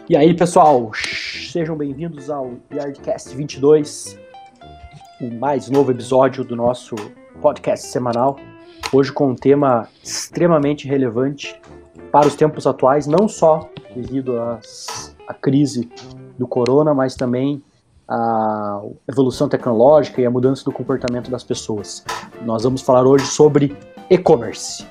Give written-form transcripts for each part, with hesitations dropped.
E aí, pessoal, sejam bem-vindos ao Yardcast 22, o mais novo episódio do nosso podcast semanal. Hoje com um tema extremamente relevante para os tempos atuais, não só devido à crise do corona, mas também a evolução tecnológica e a mudança do comportamento das pessoas. Nós vamos falar hoje sobre e-commerce.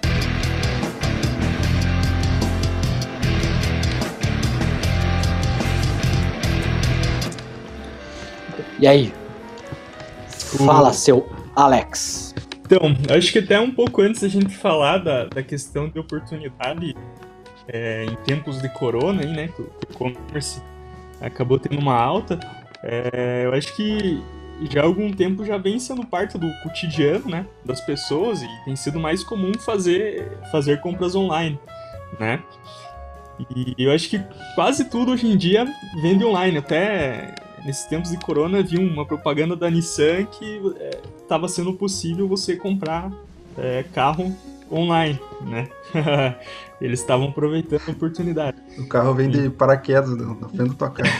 E aí? Fala, seu Alex. Então, acho que até um pouco antes da gente falar da questão de oportunidade em tempos de corona, aí, né, que o e-commerce acabou tendo uma alta, eu acho que já há algum tempo já vem sendo parte do cotidiano, né, das pessoas, e tem sido mais comum fazer compras online, né? E eu acho que quase tudo hoje em dia vende online. Até nesses tempos de corona vi uma propaganda da Nissan que estava sendo possível você comprar carro online, né? Eles estavam aproveitando a oportunidade. O carro vem de paraquedas na frente da tua casa.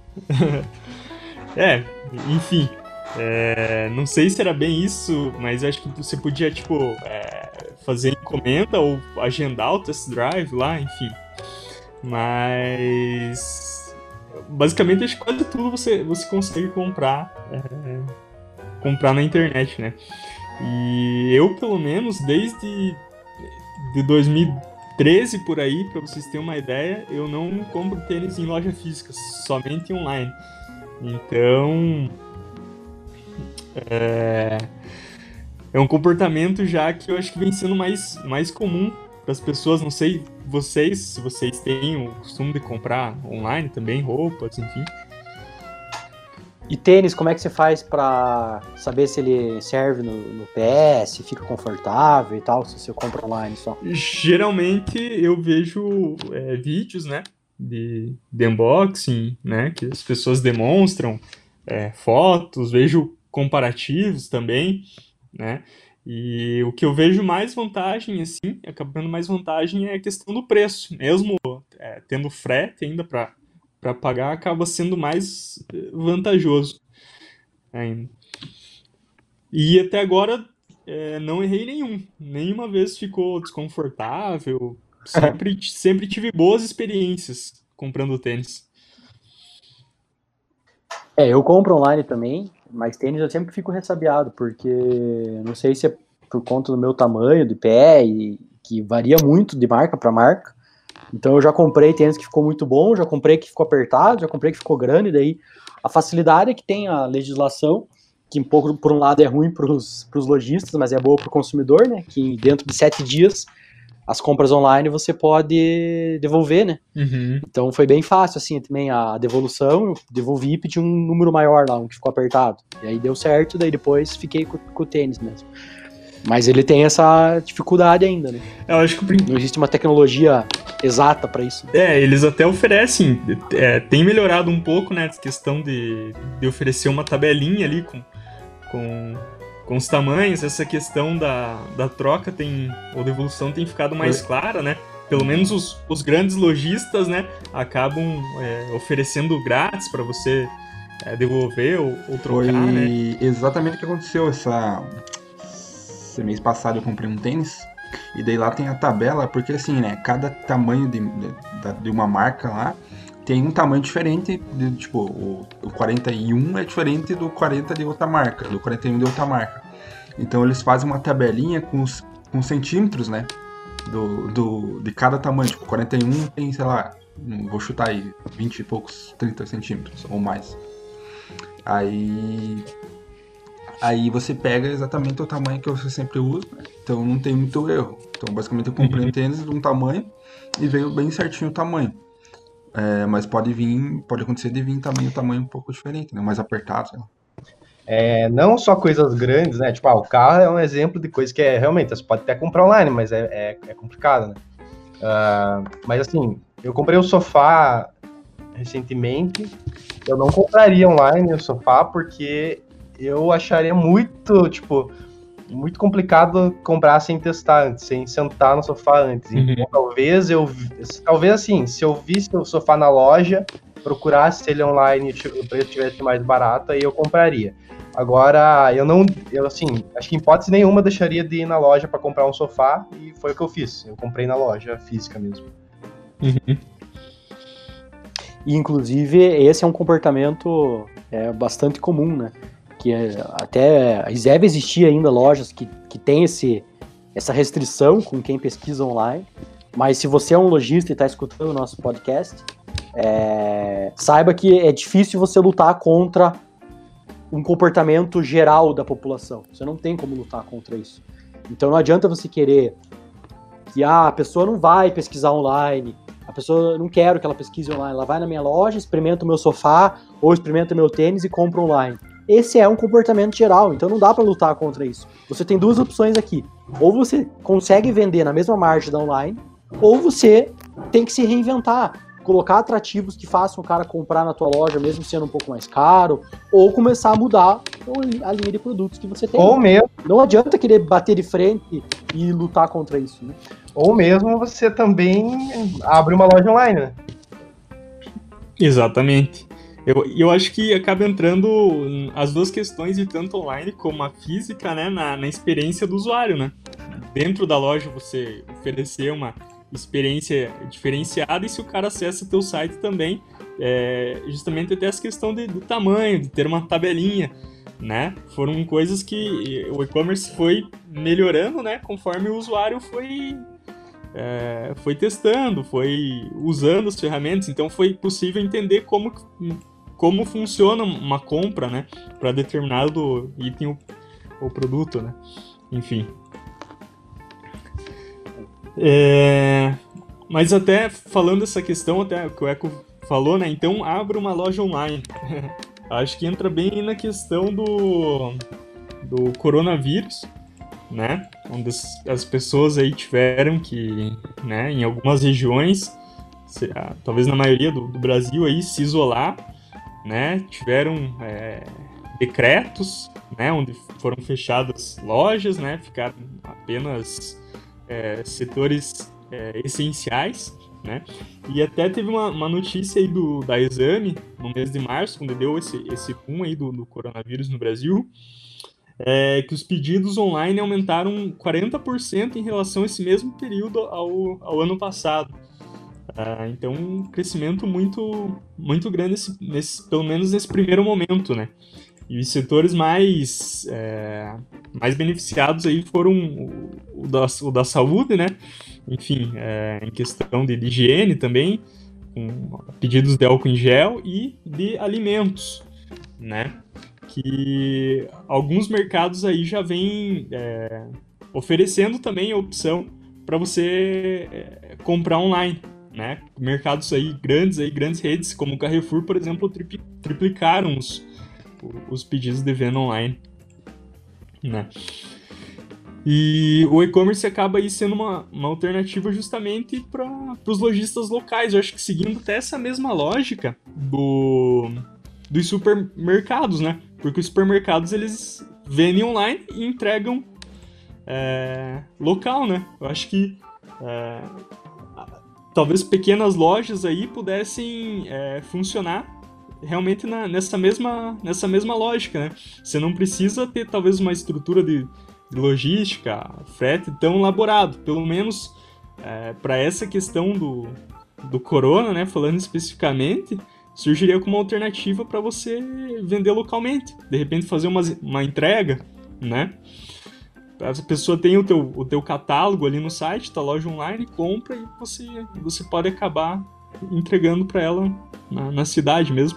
Enfim. Não sei se era bem isso, mas acho que você podia, fazer encomenda ou agendar o test drive lá, enfim. Mas basicamente acho que quase tudo você consegue comprar na internet, né? E eu, pelo menos, desde 2013 por aí, para vocês terem uma ideia, eu não compro tênis em loja física, somente online. Então é um comportamento já que eu acho que vem sendo mais comum para as pessoas. Não sei se vocês têm o costume de comprar online também, roupas, enfim. E tênis, como é que você faz para saber se ele serve no pé, se fica confortável e tal, se você compra online só? Geralmente eu vejo vídeos, né, de unboxing, né, que as pessoas demonstram, fotos, vejo comparativos também, né. E o que eu vejo mais vantagem, assim, acabando mais vantagem é a questão do preço. Mesmo tendo frete ainda para pagar, acaba sendo mais vantajoso ainda. E até agora não errei nenhuma vez ficou desconfortável. Sempre tive boas experiências comprando tênis. Eu compro online também, mas tênis eu sempre fico ressabiado, porque não sei se é por conta do meu tamanho de pé, e que varia muito de marca para marca. Então eu já comprei tênis que ficou muito bom, já comprei que ficou apertado, já comprei que ficou grande. Daí a facilidade é que tem a legislação, que um pouco, por um lado, é ruim para os lojistas, mas é boa para o consumidor, né? Que dentro de 7 dias as compras online você pode devolver, né? Uhum. Então foi bem fácil, assim, também a devolução. Eu devolvi e pedi um número maior lá, um que ficou apertado. E aí deu certo, daí depois fiquei com o tênis mesmo. Mas ele tem essa dificuldade ainda, né? Eu acho que não existe uma tecnologia exata para isso. Eles até oferecem, tem melhorado um pouco, né, a questão de oferecer uma tabelinha ali com os tamanhos. Essa questão da troca ou devolução tem ficado mais clara, né? Pelo menos os grandes lojistas, né, acabam oferecendo grátis para você devolver ou trocar, Foi né? exatamente o que aconteceu esse mês passado. Eu comprei um tênis e daí lá tem a tabela, porque assim, né, cada tamanho de uma marca lá tem um tamanho diferente, tipo, o 41 é diferente do 40 de outra marca, do 41 de outra marca. Então eles fazem uma tabelinha com centímetros, né, de cada tamanho. Tipo, 41 tem, sei lá, vou chutar aí, 20 e poucos, 30 centímetros ou mais. Aí você pega exatamente o tamanho que você sempre usa, né? Então não tem muito erro. Então basicamente eu comprei um tênis de um tamanho e veio bem certinho o tamanho. Mas pode acontecer de vir também o tamanho um pouco diferente, né? Mais apertado, sei lá. Não só coisas grandes, né? Tipo, o carro é um exemplo de coisa que realmente você pode até comprar online, mas é complicado, né? Mas assim, eu comprei um sofá recentemente. Eu não compraria online o sofá porque eu acharia muito, tipo, muito complicado comprar sem testar antes, sem sentar no sofá antes. Então, talvez assim, se eu visse o sofá na loja, procurasse ele online e o preço tivesse mais barato, aí eu compraria. Agora, assim, acho que em hipótese nenhuma eu deixaria de ir na loja para comprar um sofá, e foi o que eu fiz. Eu comprei na loja física mesmo. E, inclusive, esse é um comportamento bastante comum, né? Que até deve existir ainda lojas que tem essa restrição com quem pesquisa online, mas se você é um lojista e está escutando o nosso podcast, saiba que é difícil você lutar contra um comportamento geral da população. Você não tem como lutar contra isso. Então não adianta você querer que a pessoa não vai pesquisar online, a pessoa não quero que ela pesquise online, ela vai na minha loja, experimenta o meu sofá ou experimenta o meu tênis e compra online. Esse é um comportamento geral, então não dá para lutar contra isso. Você tem duas opções aqui. Ou você consegue vender na mesma margem da online, ou você tem que se reinventar, colocar atrativos que façam o cara comprar na tua loja, mesmo sendo um pouco mais caro, ou começar a mudar a linha de produtos que você tem. Ou mesmo. Não adianta querer bater de frente e lutar contra isso, né? Ou mesmo você também abre uma loja online, né? Exatamente. Eu acho que acaba entrando as duas questões, de tanto online como a física, né, na experiência do usuário, né? Dentro da loja você oferecer uma experiência diferenciada, e se o cara acessa teu site também, justamente até essa questão do tamanho, de ter uma tabelinha, né? Foram coisas que o e-commerce foi melhorando, né, conforme o usuário foi testando, foi usando as ferramentas, então foi possível entender como funciona uma compra, né, para determinado item ou produto, né? Enfim. Mas até falando dessa questão, até que o Eco falou, né? Então abra uma loja online. Acho que entra bem na questão do coronavírus, né? Onde as pessoas aí tiveram que, né, em algumas regiões, talvez na maioria do Brasil aí, se isolar, né? Tiveram decretos, né, onde foram fechadas lojas, né? Ficaram apenas setores essenciais, né? E até teve uma notícia aí da Exame, no mês de março, quando deu esse boom aí do coronavírus no Brasil, que os pedidos online aumentaram 40% em relação a esse mesmo período ao ano passado. Então, um crescimento muito, muito grande, pelo menos nesse primeiro momento, né? E os setores mais beneficiados aí foram o da saúde, né? Enfim, em questão de higiene também, com pedidos de álcool em gel e de alimentos, né? Que alguns mercados aí já vêm oferecendo também a opção para você comprar online, né? Mercados aí, grandes redes, como o Carrefour, por exemplo, triplicaram os pedidos de venda online, né? E o e-commerce acaba aí sendo uma alternativa justamente para os lojistas locais. Eu acho que seguindo até essa mesma lógica dos supermercados, né? Porque os supermercados, eles vendem online e entregam local, né? Eu acho que talvez pequenas lojas aí pudessem funcionar realmente nessa mesma lógica, né? Você não precisa ter talvez uma estrutura de logística, frete tão elaborado, pelo menos para essa questão do corona, né? Falando especificamente, surgiria como uma alternativa para você vender localmente, de repente fazer uma entrega, né? A pessoa tem o teu catálogo ali no site, da loja online, compra e você pode acabar entregando para ela na cidade mesmo.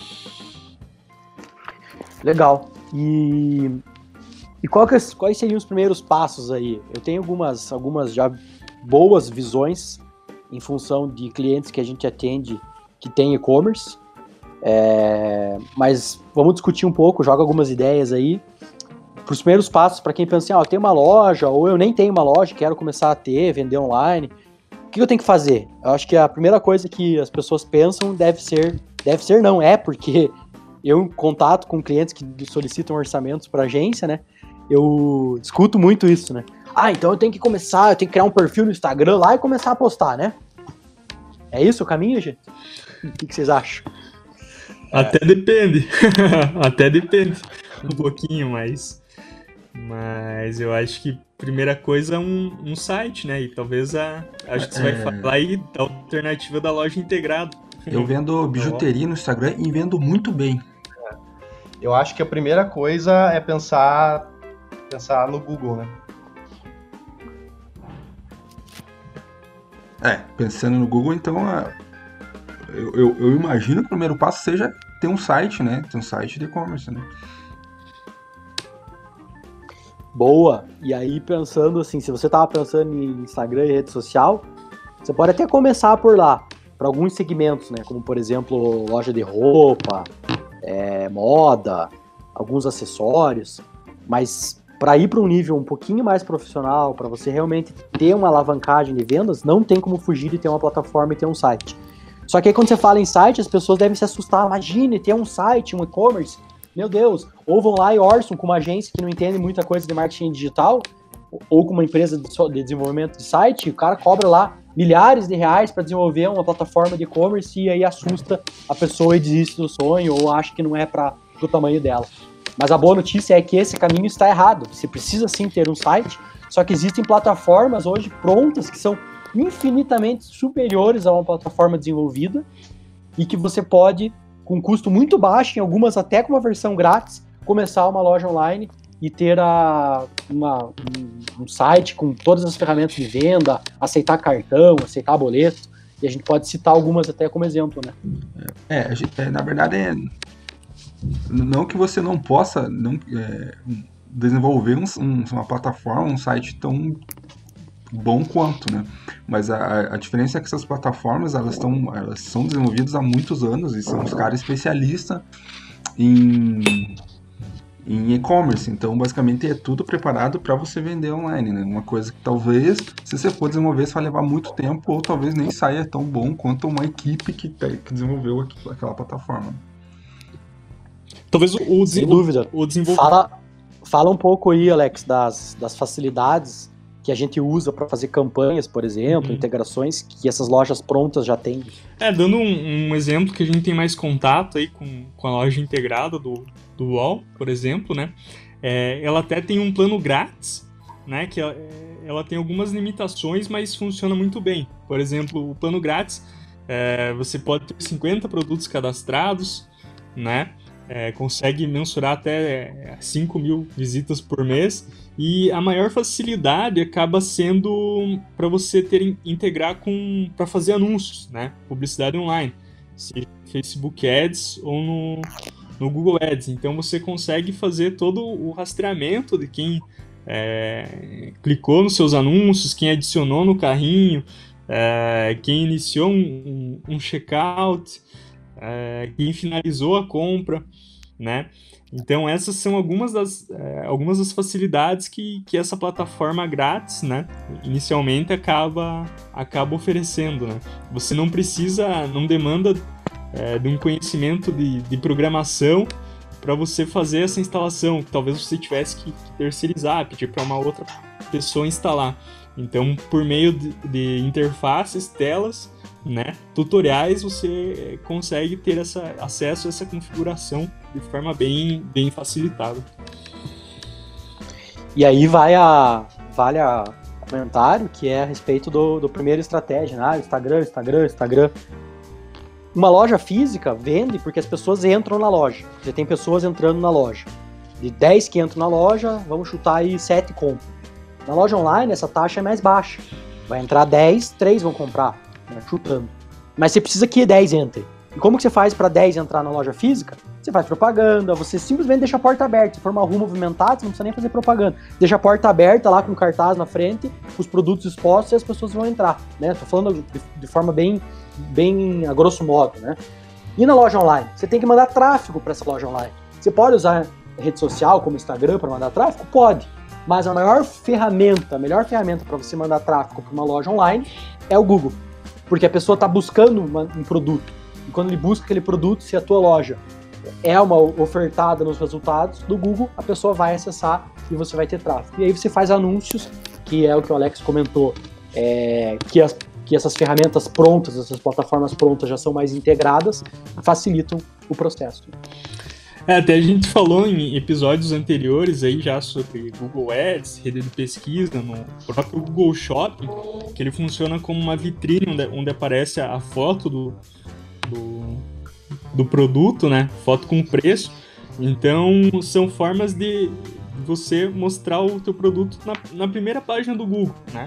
Legal. E quais seriam os primeiros passos aí? Eu tenho algumas já boas visões em função de clientes que a gente atende que tem e-commerce, mas vamos discutir um pouco, joga algumas ideias aí. Para os primeiros passos, para quem pensa assim, eu tenho uma loja, ou eu nem tenho uma loja, quero começar a vender online, o que eu tenho que fazer? Eu acho que a primeira coisa que as pessoas pensam porque eu, em contato com clientes que solicitam orçamentos para agência, né, Eu escuto muito isso, né? Ah, então eu tenho que começar, eu tenho que criar um perfil no Instagram lá e começar a postar, né? É isso o caminho, gente? O que vocês acham? Até depende. Até depende. Um pouquinho, mas eu acho que primeira coisa é um site, né? E talvez acho que você vai falar aí da alternativa da loja integrada. Eu vendo bijuteria no Instagram e vendo muito bem. Eu acho que a primeira coisa é pensar no Google, né? Pensando no Google, então, eu imagino que o primeiro passo seja ter um site, né? Ter um site de e-commerce, né? Boa! E aí, pensando assim, se você tava pensando em Instagram e rede social, você pode até começar por lá, para alguns segmentos, né? Como, por exemplo, loja de roupa, moda, alguns acessórios, mas para ir para um nível um pouquinho mais profissional, para você realmente ter uma alavancagem de vendas, não tem como fugir de ter uma plataforma e ter um site. Só que aí quando você fala em site, as pessoas devem se assustar. Imagine ter um site, um e-commerce, meu Deus, ou vão lá e orçam com uma agência que não entende muita coisa de marketing digital, ou com uma empresa de desenvolvimento de site, o cara cobra lá milhares de reais para desenvolver uma plataforma de e-commerce e aí assusta a pessoa e desiste do sonho ou acha que não é para o tamanho dela. Mas a boa notícia é que esse caminho está errado. Você precisa sim ter um site, só que existem plataformas hoje prontas que são infinitamente superiores a uma plataforma desenvolvida e que você pode, com custo muito baixo, em algumas até com uma versão grátis, começar uma loja online e ter um site com todas as ferramentas de venda, aceitar cartão, aceitar boleto, e a gente pode citar algumas até como exemplo, né? Na verdade, não que você não possa desenvolver uma plataforma, um site tão bom quanto, né? Mas a diferença é que essas plataformas, elas são desenvolvidas há muitos anos e são os caras especialistas em e-commerce. Então, basicamente, é tudo preparado para você vender online, né? Uma coisa que talvez, se você for desenvolver, isso vai levar muito tempo ou talvez nem saia tão bom quanto uma equipe que desenvolveu aquela plataforma. Talvez sem dúvida. O desenvolvimento... Fala um pouco aí, Alex, das facilidades que a gente usa para fazer campanhas, por exemplo, integrações que essas lojas prontas já têm. Dando um exemplo que a gente tem mais contato aí com a loja integrada do UOL, por exemplo, né? Ela até tem um plano grátis, né? Que ela tem algumas limitações, mas funciona muito bem. Por exemplo, o plano grátis, você pode ter 50 produtos cadastrados, né? Consegue mensurar até 5 mil visitas por mês e a maior facilidade acaba sendo para você integrar para fazer anúncios, né? Publicidade online, seja no Facebook Ads ou no Google Ads. Então você consegue fazer todo o rastreamento de quem clicou nos seus anúncios, quem adicionou no carrinho, quem iniciou um checkout, quem finalizou a compra, né? Então essas são algumas das facilidades que essa plataforma grátis, né, inicialmente acaba oferecendo, né? Você não demanda de um conhecimento de programação para você fazer essa instalação, que talvez você tivesse que terceirizar, pedir para uma outra pessoa instalar. Então, por meio de interfaces, telas, né, tutoriais, você consegue ter acesso a essa configuração de forma bem facilitada. E aí vale a comentário que é a respeito do primeiro estratégia, né? Instagram. Uma loja física vende porque as pessoas entram na loja. Você tem pessoas entrando na loja. De 10 que entram na loja, vamos chutar aí 7 compram. Na loja online, essa taxa é mais baixa. Vai entrar 10, 3 vão comprar, né, chutando. Mas você precisa que 10 entre. E como que você faz para 10 entrar na loja física? Você faz propaganda, você simplesmente deixa a porta aberta. Se for uma rua movimentada, você não precisa nem fazer propaganda. Deixa a porta aberta lá com cartaz na frente, os produtos expostos e as pessoas vão entrar, né? Tô falando de forma bem a grosso modo, né? E na loja online? Você tem que mandar tráfego para essa loja online. Você pode usar rede social como Instagram para mandar tráfego? Pode. Mas a melhor ferramenta para você mandar tráfego para uma loja online é o Google. Porque a pessoa está buscando um produto. E quando ele busca aquele produto, se a tua loja é uma ofertada nos resultados do Google, a pessoa vai acessar e você vai ter tráfego. E aí você faz anúncios, que é o que o Alex comentou, que essas ferramentas prontas, essas plataformas prontas já são mais integradas, facilitam o processo. Até a gente falou em episódios anteriores aí já sobre Google Ads, rede de pesquisa, no próprio Google Shopping, que ele funciona como uma vitrine onde aparece a foto do produto, né? Foto com preço. Então, são formas de você mostrar o teu produto na primeira página do Google, né?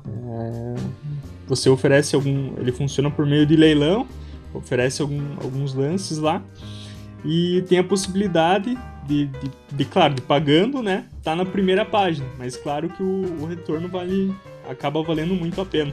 Você oferece ele funciona por meio de leilão, oferece alguns lances lá, e tem a possibilidade de claro, de pagando, né? Tá na primeira página, mas claro que o retorno acaba valendo muito a pena.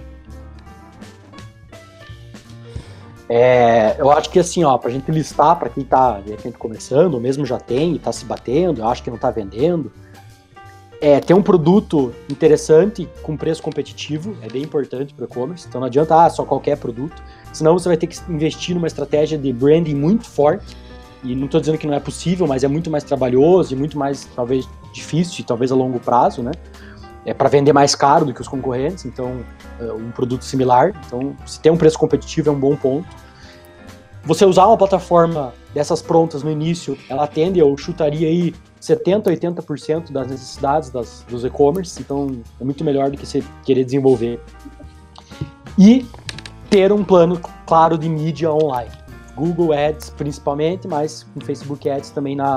Eu acho que assim, pra gente listar, para quem tá de repente começando, ou mesmo já tem e tá se batendo, eu acho que não tá vendendo, ter um produto interessante com preço competitivo é bem importante para o e-commerce. Então não adianta só qualquer produto, senão você vai ter que investir numa estratégia de branding muito forte. E não estou dizendo que não é possível, mas é muito mais trabalhoso e muito mais, talvez, difícil, talvez a longo prazo, né? Para vender mais caro do que os concorrentes, então, um produto similar. Então, se tem um preço competitivo é um bom ponto. Você usar uma plataforma dessas prontas no início, ela atende, eu chutaria aí, 70%, 80% das necessidades dos e-commerce, então é muito melhor do que você querer desenvolver. E ter um plano claro de mídia online. Google Ads principalmente, mas com Facebook Ads também na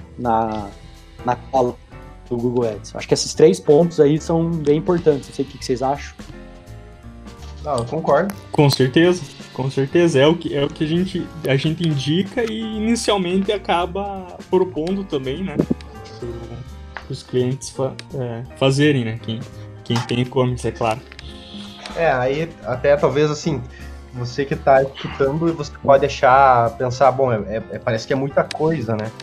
cola do Google Ads. Acho que esses 3 pontos aí são bem importantes. Não sei o que vocês acham. Não, eu concordo. Com certeza. É o que a gente indica e inicialmente acaba propondo também, né? Para os clientes fazerem, né? Quem tem e-commerce, é claro. Aí até talvez assim, você que está escutando, você pode pensar, bom, parece que é muita coisa, né?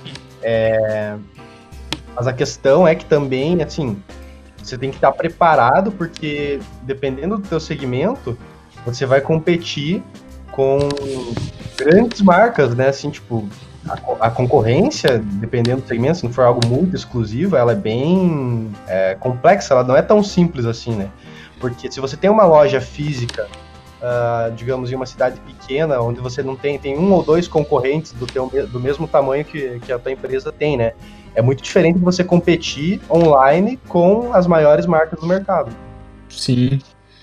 Mas a questão é que também, assim, você tem que estar preparado, porque dependendo do teu segmento, você vai competir com grandes marcas, né? Assim, tipo, a concorrência, dependendo do segmento, se não for algo muito exclusivo, ela é bem complexa, ela não é tão simples assim, né? Porque se você tem uma loja física, digamos, em uma cidade pequena, onde você não tem 1 ou 2 concorrentes do mesmo tamanho que a tua empresa tem, né? É muito diferente de você competir online com as maiores marcas do mercado. Sim.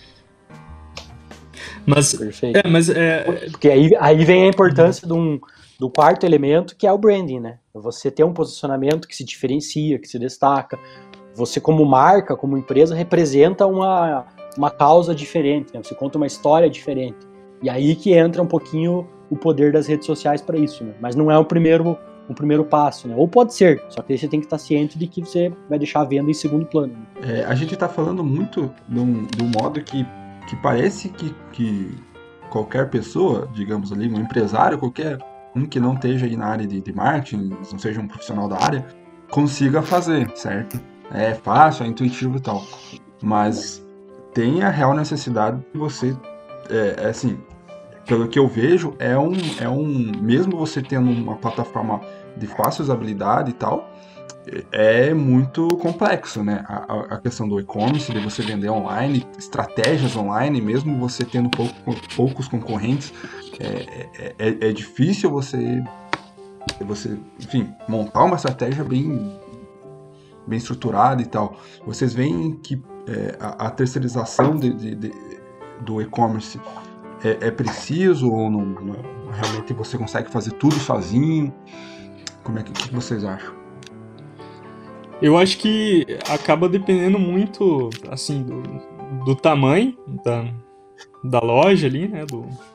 Mas, perfeito. Porque aí vem a importância do quarto elemento, que é o branding, né? Você ter um posicionamento que se diferencia, que se destaca. Você, como marca, como empresa, representa uma causa diferente, né? Você conta uma história diferente. E aí que entra um pouquinho o poder das redes sociais para isso, né? Mas não é o primeiro passo, né? Ou pode ser, só que aí você tem que estar ciente de que você vai deixar a venda em segundo plano. Né? A gente está falando muito do modo que parece que qualquer pessoa, digamos ali, um empresário, qualquer um que não esteja aí na área de marketing, não seja um profissional da área, consiga fazer, certo? É fácil, é intuitivo e tal. Mas tem a real necessidade de você, assim, pelo que eu vejo, mesmo você tendo uma plataforma de fácil usabilidade e tal, é muito complexo, né? A questão do e-commerce, de você vender online, estratégias online, mesmo você tendo poucos concorrentes, é difícil você, enfim, montar uma estratégia bem estruturada e tal. Vocês veem que a terceirização do e-commerce é preciso ou não? Realmente você consegue fazer tudo sozinho? O que vocês acham? Eu acho que acaba dependendo muito, assim, do tamanho da loja ali, né,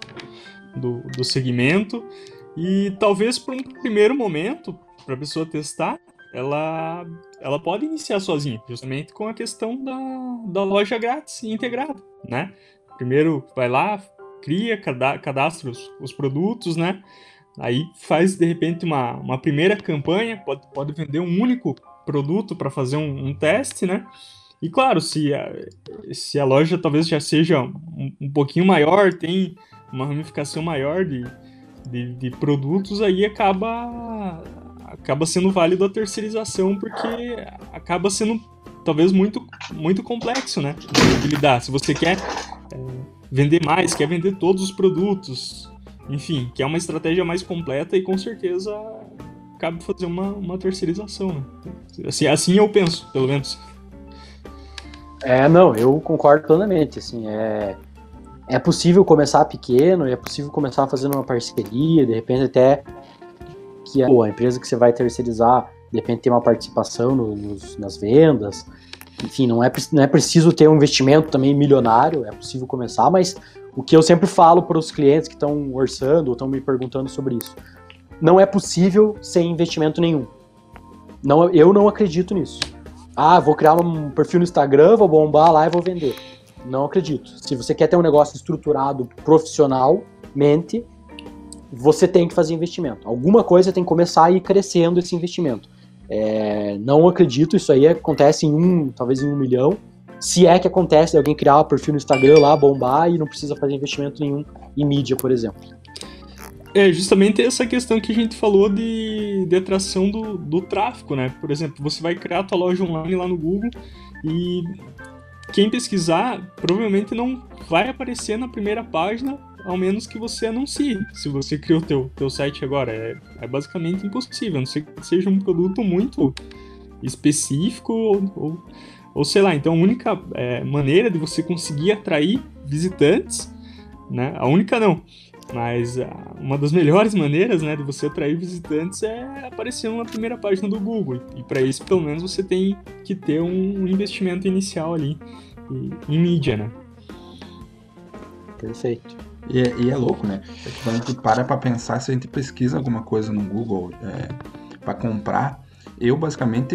do segmento, e talvez por um primeiro momento, para a pessoa testar, ela pode iniciar sozinha, justamente com a questão da loja grátis integrada, né? Primeiro vai lá, cria, cadastra os produtos, né? Aí faz, de repente, uma primeira campanha, pode vender um único produto para fazer um teste, né? E claro, se a loja talvez já seja um pouquinho maior, tem uma ramificação maior de produtos, aí acaba acaba sendo válido a terceirização, porque acaba sendo talvez muito, muito complexo, né, de lidar. Se você quer vender mais, quer vender todos os produtos, enfim, quer uma estratégia mais completa, e com certeza cabe fazer uma terceirização, né? Assim eu penso, pelo menos. Não, eu concordo plenamente, assim, é possível começar pequeno, é possível começar fazendo uma parceria, de repente até que a empresa que você vai terceirizar, de repente ter uma participação nas vendas, enfim, não é preciso ter um investimento também milionário, é possível começar, mas o que eu sempre falo para os clientes que estão orçando ou estão me perguntando sobre isso, não é possível sem investimento nenhum. Eu não acredito nisso. Vou criar um perfil no Instagram, vou bombar lá e vou vender. Não acredito. Se você quer ter um negócio estruturado profissionalmente, você tem que fazer investimento. Alguma coisa tem que começar a ir crescendo esse investimento. Não acredito, isso aí acontece talvez em 1 milhão. Se é que acontece de alguém criar um perfil no Instagram lá, bombar e não precisa fazer investimento nenhum em mídia, por exemplo. Justamente essa questão que a gente falou de atração do tráfego, né? Por exemplo, você vai criar a tua loja online lá no Google e quem pesquisar provavelmente não vai aparecer na primeira página, ao menos que você anuncie. Se você criou o teu site agora, é basicamente impossível, a não ser que seja um produto muito específico ou sei lá. Então a única maneira de você conseguir atrair visitantes, né? A única não, mas uma das melhores maneiras, né, de você atrair visitantes é aparecendo na primeira página do Google. E para isso, pelo menos, você tem que ter um investimento inicial ali em mídia, né? Perfeito. E é louco, né? Quando a gente para pra pensar, se a gente pesquisa alguma coisa no Google para comprar, basicamente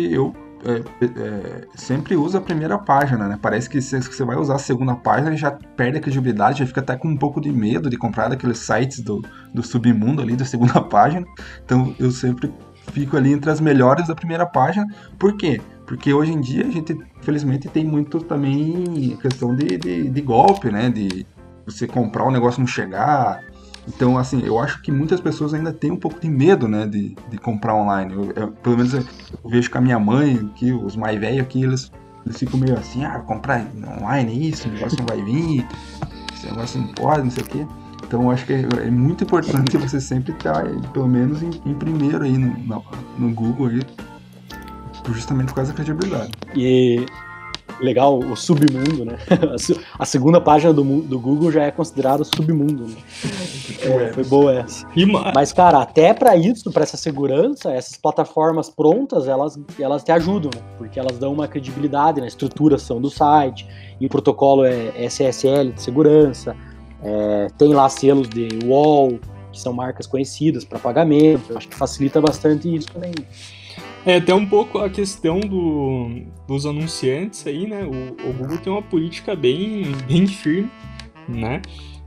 sempre uso a primeira página, né? Parece que se você vai usar a segunda página, já perde a credibilidade, já fica até com um pouco de medo de comprar daqueles sites do submundo ali da segunda página. Então eu sempre fico ali entre as melhores da primeira página. Por quê? Porque hoje em dia a gente, infelizmente, tem muito também questão de golpe, né? De você comprar o negócio não chegar. Então, assim, eu acho que muitas pessoas ainda têm um pouco de medo, né, de comprar online. Pelo menos eu vejo com a minha mãe, que os mais velhos aqui, eles ficam meio assim, comprar online isso, o negócio não vai vir, esse negócio não pode, não sei o quê. Então, eu acho que é muito importante você sempre estar, pelo menos, em primeiro aí no Google, aí, justamente por causa da credibilidade. E legal, o submundo, né? A segunda página do Google já é considerada submundo, né? Foi boa essa. Mas, cara, até para isso, para essa segurança, essas plataformas prontas, elas te ajudam, né? Porque elas dão uma credibilidade na estruturação do site, e o protocolo é SSL de segurança, tem lá selos de UOL, que são marcas conhecidas para pagamento. Eu acho que facilita bastante isso também. Até um pouco a questão dos anunciantes aí, né? O Google tem uma política bem firme, né?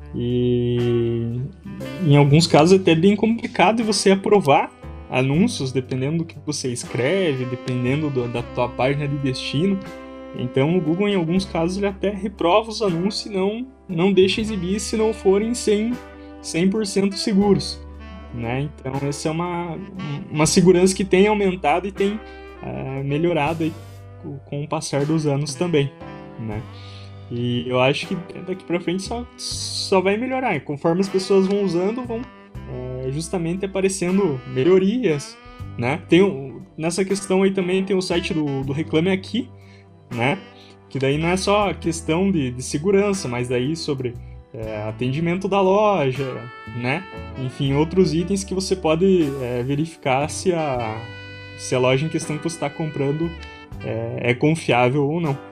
E em alguns casos até bem complicado de você aprovar anúncios, dependendo do que você escreve, dependendo da tua página de destino. Então o Google, em alguns casos, ele até reprova os anúncios e não deixa exibir se não forem 100% seguros. Né? Então essa é uma segurança que tem aumentado e tem melhorado aí com o passar dos anos também, né? E eu acho que daqui pra frente só vai melhorar, e conforme as pessoas vão usando, vão justamente aparecendo melhorias, né? Nessa questão aí também tem o site do Reclame Aqui, né? Que daí não é só questão de segurança, mas daí sobre atendimento da loja, né? Enfim, outros itens que você pode verificar se a loja em questão que você está comprando é confiável ou não.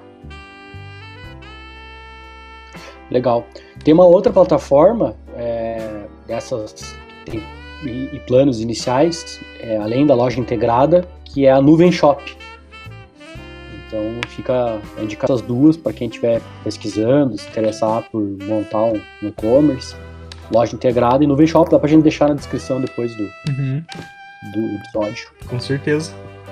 Legal. Tem uma outra plataforma dessas e planos iniciais, além da loja integrada, que é a Nuvem Shop. Então fica a indicar essas duas para quem estiver pesquisando, se interessar por montar um e-commerce, loja integrada e Nuvem Shop. Dá pra gente deixar na descrição depois do episódio. Com certeza.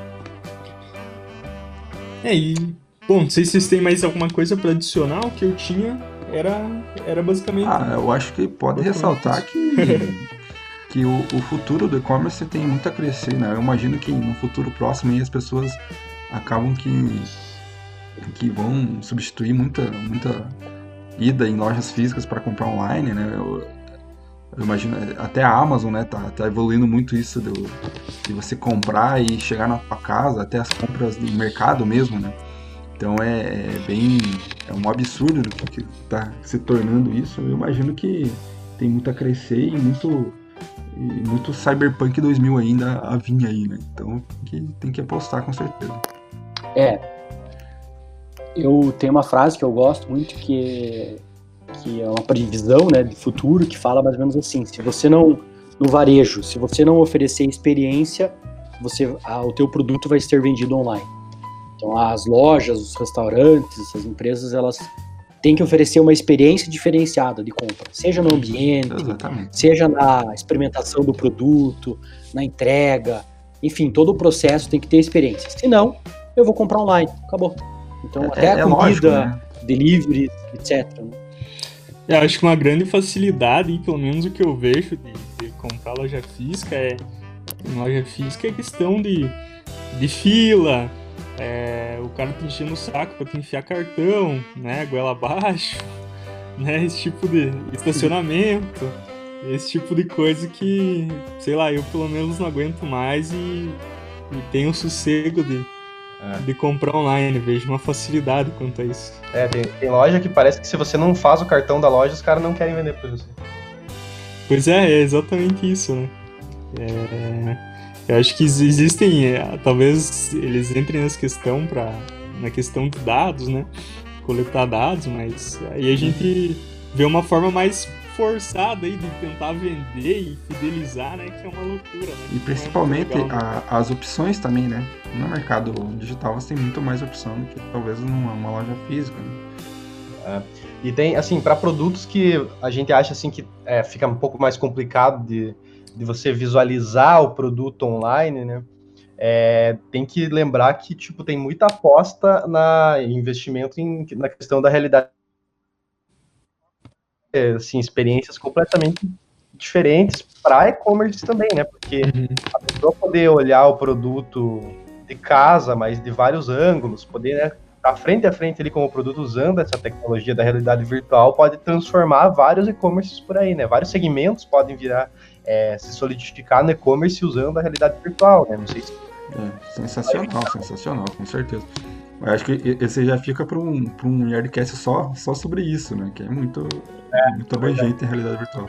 Bom, não sei se vocês têm mais alguma coisa para adicionar. O que eu tinha era basicamente... eu acho que pode ressaltar que que o futuro do e-commerce tem muito a crescer, né? Eu imagino que no futuro próximo aí as pessoas acabam que vão substituir muita ida em lojas físicas para comprar online, né? Eu imagino, até a Amazon, né, tá evoluindo muito isso de você comprar e chegar na sua casa, até as compras do mercado mesmo, né? Então é um absurdo que tá se tornando isso. Eu imagino que tem muito a crescer e muito Cyberpunk 2000 ainda a vir aí, né? Então tem que apostar com certeza. Eu tenho uma frase que eu gosto muito que é uma previsão, né, de futuro, que fala mais ou menos assim: se você não, no varejo, se você não oferecer experiência, o teu produto vai ser vendido online. Então as lojas, os restaurantes, as empresas, elas têm que oferecer uma experiência diferenciada de compra, seja no ambiente, Exatamente. seja na experimentação do produto, na entrega, enfim, todo o processo tem que ter experiência. Se não, eu vou comprar online, acabou. Então até a comida, lógico, né? delivery, etc. Né? Eu acho que uma grande facilidade, e pelo menos o que eu vejo de comprar loja física é questão de fila, o cara te enchendo o saco pra te enfiar cartão, né, goela abaixo, né, esse tipo de estacionamento, esse tipo de coisa que, sei lá, eu pelo menos não aguento mais e tenho sossego de comprar online, vejo uma facilidade quanto a isso. Tem loja que parece que se você não faz o cartão da loja, os caras não querem vender pra você. Pois é exatamente isso, né? Eu acho que existem, talvez eles entrem na questão de dados, né? Coletar dados, mas aí a gente vê uma forma mais forçada aí de tentar vender e fidelizar, né? Que é uma loucura, né? E principalmente as opções também, né? No mercado digital você tem muito mais opção do que talvez numa loja física, né? E tem, assim, para produtos que a gente acha assim que fica um pouco mais complicado de você visualizar o produto online, né? Tem que lembrar que, tipo, tem muita aposta em investimento na questão da realidade, assim, experiências completamente diferentes para e-commerce também, né? Porque a pessoa poder olhar o produto de casa, mas de vários ângulos, poder, né, estar frente a frente ali com o produto usando essa tecnologia da realidade virtual, pode transformar vários e-commerces por aí, né? Vários segmentos podem virar, se solidificar no e-commerce usando a realidade virtual, né? Não sei se... Sensacional, com certeza. Eu acho que esse já fica para um Yardcast só sobre isso, né? Que é muito abrangente em realidade virtual.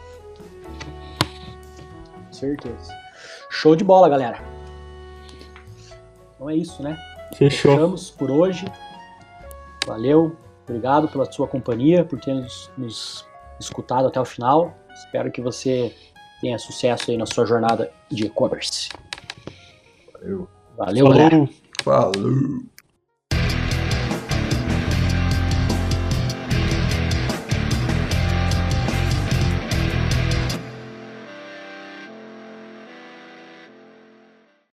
Com certeza. Show de bola, galera. Então é isso, né? Fechou. Fechamos por hoje. Valeu. Obrigado pela sua companhia, por ter nos escutado até o final. Espero que você tenha sucesso aí na sua jornada de e-commerce. Valeu. Valeu, galera. Falou!